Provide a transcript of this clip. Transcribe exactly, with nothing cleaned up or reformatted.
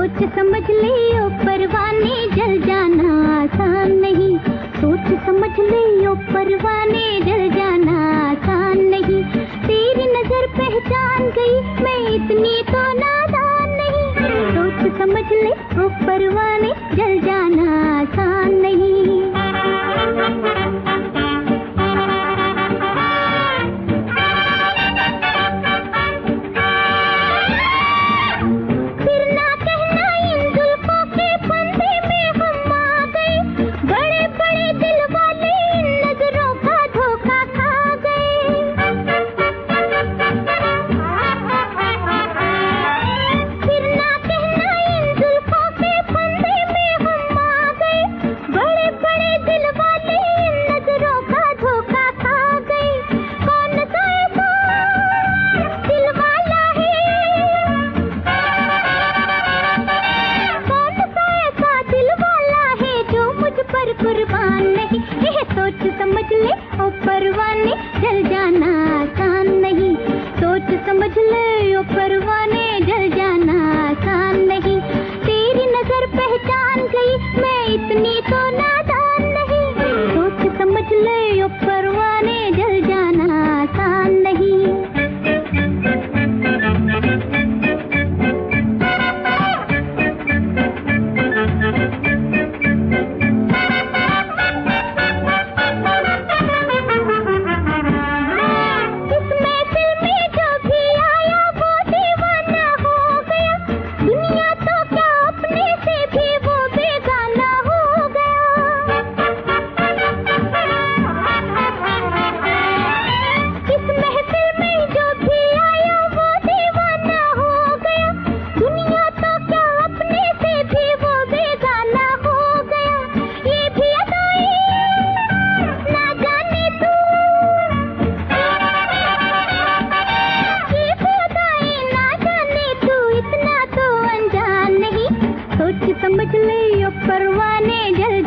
सोच समझ ले ओ परवाने, जल जाना आसान नहीं। सोच समझ ले ओ परवाने, जल जाना आसान नहीं। तेरी नजर पहचान गई, मैं इतनी तो नादान नहीं। सोच समझ ले ओ परवाने, जल जाना आसान नहीं। कुर्बान नहीं, यह सोच समझ ले ओ परवाने, जल जाना आसान नहीं। सोच समझ ले ओ परवाने, जल जाना आसान नहीं। तेरी नजर पहचान गई, मैं इतनी तो नादान नहीं। सोच समझ ले ओ परवाने, जल जाना आसान नहीं। समझ ले ओ परवाने, जल